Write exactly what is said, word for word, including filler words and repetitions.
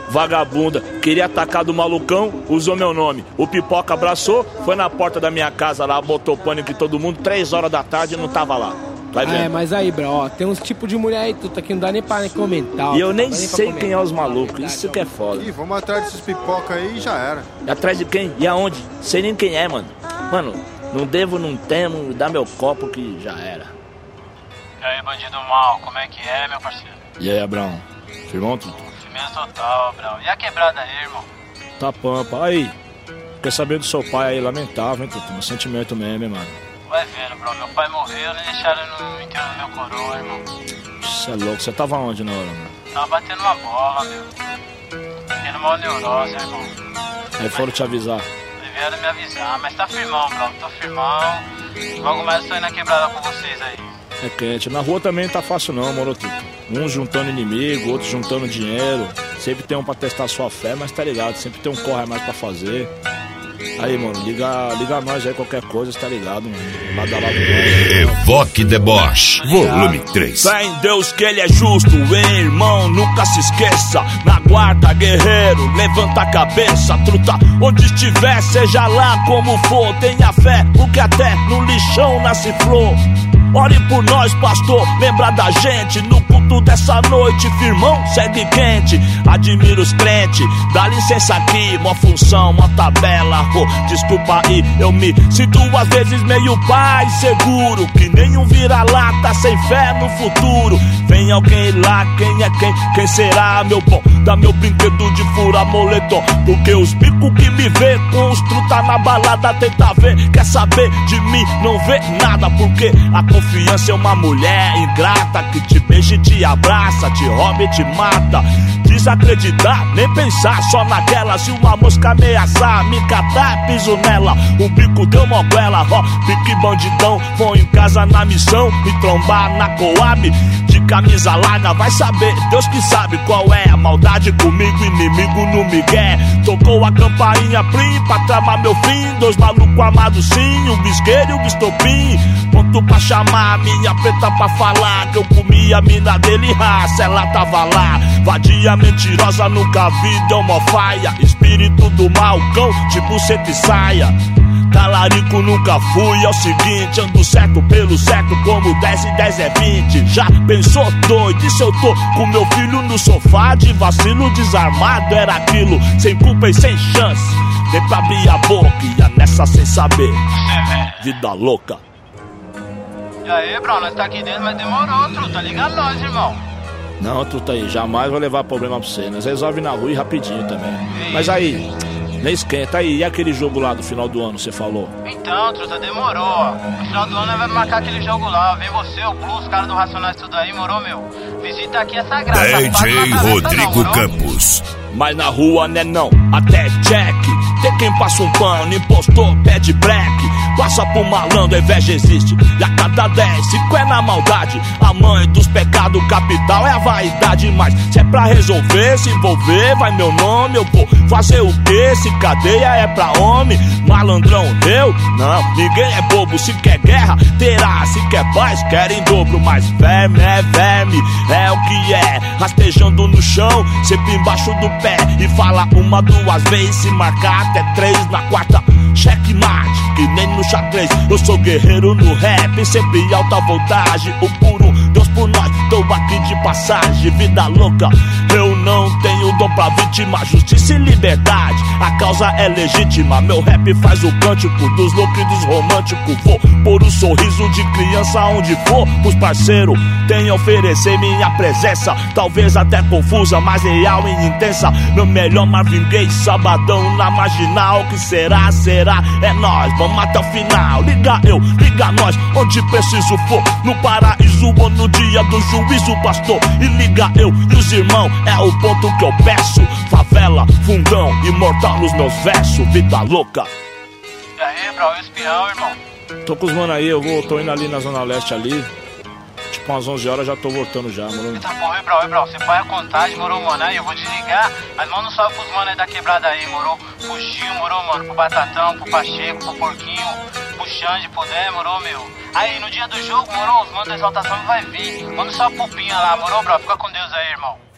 vagabunda. Queria atacar do malucão, usou meu nome. O Pipoca abraçou, foi na porta da minha casa lá, botou pânico em todo mundo, três horas da tarde e não tava lá. Vai vendo. É, mas aí, bro, ó, tem uns tipos de mulher aí, tu tá aqui, não dá nem pra nem comentar. Ó, e eu nem nem sei quem é os malucos, isso que é foda. Ih, vamos atrás desses pipoca aí e já era. E atrás de quem? E aonde? Sei nem quem é, mano. Mano, não devo, não temo, dá meu copo que já era. E aí, bandido mal, como é que é, meu parceiro? E aí, Abraão? Firmão, tudo? Firmeza total, Abraão. E a quebrada aí, irmão? Tá pampa. Aí, quer saber do seu pai aí, lamentável, hein, Tutu? Um sentimento mesmo, hein, mano. Vai vendo, bro. Meu pai morreu, nem deixaram no enterro do meu coroa, irmão. Você é louco, você tava onde na hora, mano? Tava batendo uma bola, meu. Tendo uma neurose, irmão. Aí foram te avisar. Vieram me avisar, mas tá firmão, bro. Tô firmão. Logo mais eu tô indo na quebrada com vocês aí. É quente. Na rua também não tá fácil não, moro, Tutu. Uns juntando inimigo, outros juntando dinheiro. Sempre tem um pra testar sua fé, mas tá ligado, sempre tem um corre a mais pra fazer. Aí, mano, liga, liga nós aí, qualquer coisa, tá ligado, mano. Lado a lado. Evoque Deboche, volume três. Fé em Deus que ele é justo, hein, irmão, nunca se esqueça. Na guarda, guerreiro, levanta a cabeça, truta. Onde estiver, seja lá como for, tenha fé, porque até no lixão nasce flor. Ore por nós, pastor, lembra da gente. No culto dessa noite, firmão, segue quente. Admiro os crentes, dá licença aqui. Mó função, mó tabela, oh, desculpa aí. Eu me sinto às vezes meio pai seguro, que nenhum vira-lata sem fé no futuro. Vem alguém lá, quem é quem? Quem será, meu bom? Dá meu brinquedo de fura moletom, porque os bicos que me vê com os truta na balada tenta ver. Quer saber de mim? Não vê nada, porque a confiança é uma mulher ingrata que te beija e te abraça, te rouba e te mata. Desacreditar, nem pensar, só naquela. Se uma mosca ameaçar, me catar, piso nela. O bico deu moguela, ó, pique bandidão. Vou em casa na missão, me trombar na Coab. De camisa larga, vai saber, Deus que sabe qual é a maldade comigo, inimigo no migué. Tocou a campainha plim pra tramar meu fim. Dois malucos amados sim, o bisqueiro e o bistopim. Ponto pra chamar minha preta pra falar que eu comi a mina dele, raça, ela tava lá. Vadia mentirosa, nunca vi, deu mó faia. Espírito do mal, cão, de buceta e saia. Talarico nunca fui, é o seguinte, ando certo pelo certo, como dez e dez é vinte. Já pensou doido, e se eu tô com meu filho no sofá, de vacilo desarmado, era aquilo, sem culpa e sem chance. Dei pra abrir a boca, ia nessa sem saber, vida louca. E aí, bro, nós tá aqui dentro, mas demorou, truta, liga nós, irmão. Não, truta aí, jamais vou levar problema pra você, nós resolve na rua e rapidinho também. Mas aí, nem esquenta aí, e aquele jogo lá do final do ano, você falou? Então, truta, demorou, ó. No final do ano nós vamos marcar aquele jogo lá, ó. Vem você, o Plus, os caras do Racionais, tudo aí, morou, meu? Visita aqui essa graça. D J Rodrigo não, Campos. Mas na rua né não, até Jack. Tem quem passa um pano, impostor, pede black. Passa pro malandro, a inveja existe. E a cada dez, cinco é na maldade. A mãe dos pecados capital é a vaidade. Mas se é pra resolver, se envolver, vai meu nome. Eu vou fazer o quê? Se cadeia é pra homem. Malandrão, eu? Não, ninguém é bobo. Se quer guerra, terá. Se quer paz, quer em dobro. Mas verme é verme, é o que é. Rastejando no chão, sempre embaixo do pé. E fala uma, duas vezes, se marcar até três. Na quarta, checkmate, que nem no xadrez. Eu sou guerreiro no rap, sempre alta voltagem. O puro Deus por nós, tô aqui de passagem. Vida louca, eu não tenho dom pra vítima. Justiça e liberdade, a causa é legítima. Meu rap faz o cântico dos loucos e dos românticos. Vou pôr um sorriso de criança onde for. Os parceiros têm a oferecer minha presença. Talvez até confusa, mas real e intensa. Meu melhor Marvin Gaye, sabadão na marginal. Que será, será, é nós, vamos até o final. Liga eu, liga nós, onde preciso for. No paraíso ou no dia do juízo, pastor. E liga eu e os irmãos, é o ponto que eu peço. Favela, fundão, imortal nos meus versos. Vida louca. E aí, bro, e o espião, irmão? Tô com os mano aí, eu vou, tô indo ali na Zona Leste ali. Tipo umas onze horas já tô voltando já, mano. Eita porra, e bro, e bro, você põe a contagem, morou, mano? Aí eu vou desligar, mas manda um salve pros mano aí da quebrada aí, morou? Pro Gil, morou, mano? Pro Batatão, pro Pacheco, pro Porquinho, pro Xande, pro Dé, morou, meu? Aí no dia do jogo, morou, os manos da exaltação vai vir. Manda só pro Pinha lá, morou, bro? Fica com Deus aí, irmão.